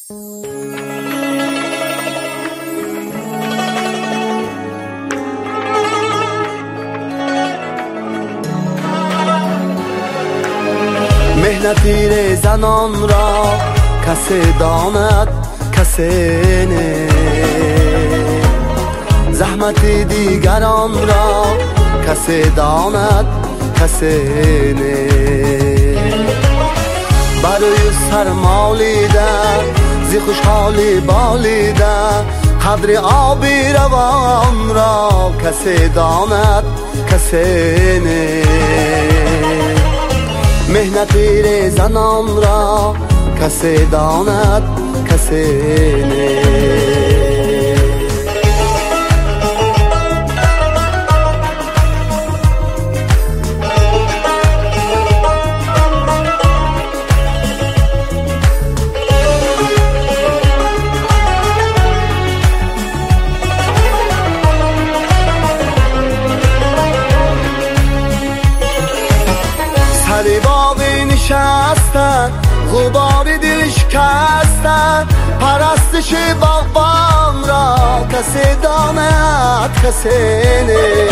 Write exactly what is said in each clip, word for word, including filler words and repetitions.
مهنتی زنان را کسی داند کسی نه، زحمت دیگران را کسی داند کسی نه. برای سرمالیده زی خوشحالی بالیده، قدر آبی روان را کسی داند کسی نه. مهنتی زنان را کسی داند کسی نه. سر باقی نشستن غبار دل شکستن، پرستش باغبان را کسی داند کسی نه.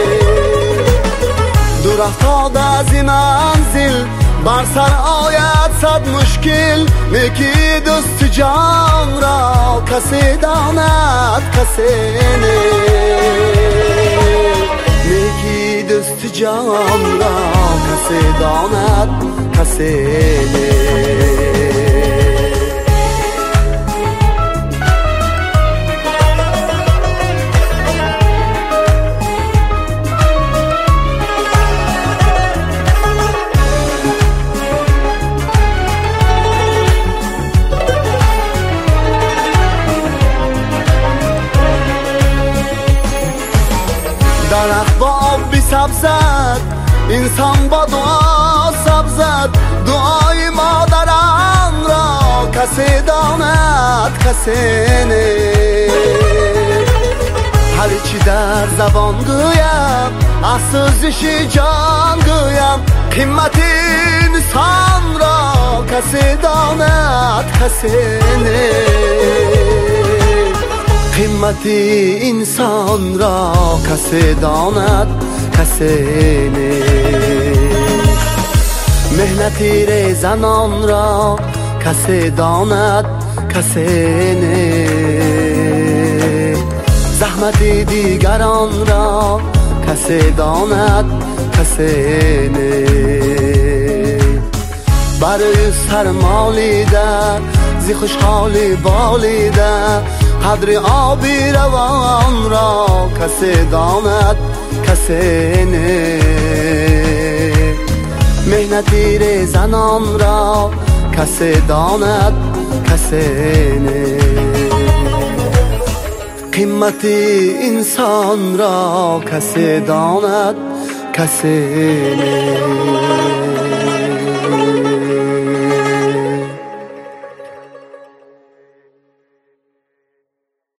دور افتاد از این منزل بر سر آید صد مشکل، نیکی دوست جان را کسی داند کسی نه. نیکی دوست جان را کسی داند کسی نه. درخت با آب بی سبزد، انسان با دعا سبزد، دعای مادران را کسی داند کسی نه. هر چی در زبان گویم از سوزش جان گویم، قیمت انسان را کسی داند کسی نه. قیمت انسان را کسی داند کسی نه. مهنتی زنان را کسی داند کسی نه، زحمت دیگران را کسی داند کسی نه. برای سرمالیده زی خوشحالی بالیده، قدر آبی روان را کسی داند کسی نه. مهنتی زنان را کسی داند کسی نه. قیمت انسان را کسی داند کسی نه.